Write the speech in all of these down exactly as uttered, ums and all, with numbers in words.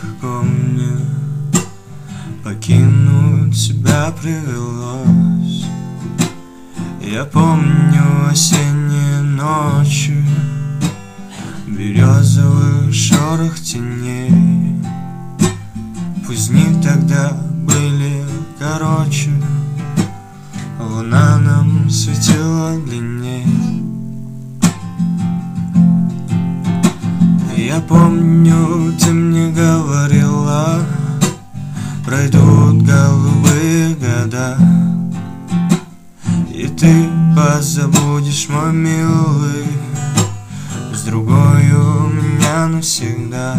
легко мне покинуть тебя привелось. Я помню осенние ночи, березовый шорох теней. Пусть дни тогда были короче, луна нам светила длинней. Я помню, ты мне говорила, пройдут голубые года, и ты позабудешь, мой милый, с другой у меня навсегда.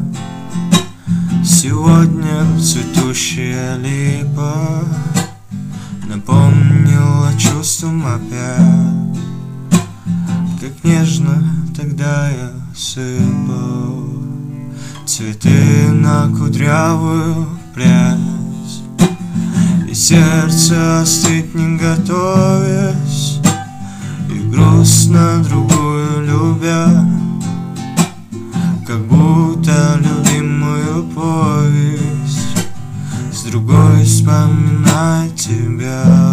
Сегодня цветущая липа напомнила чувством опять, как нежно тогда я сыпал цветы на кудрявую прядь. И сердце остыть не готовясь, и грустно другую любя, как будто любимую повесть с другой вспоминать тебя.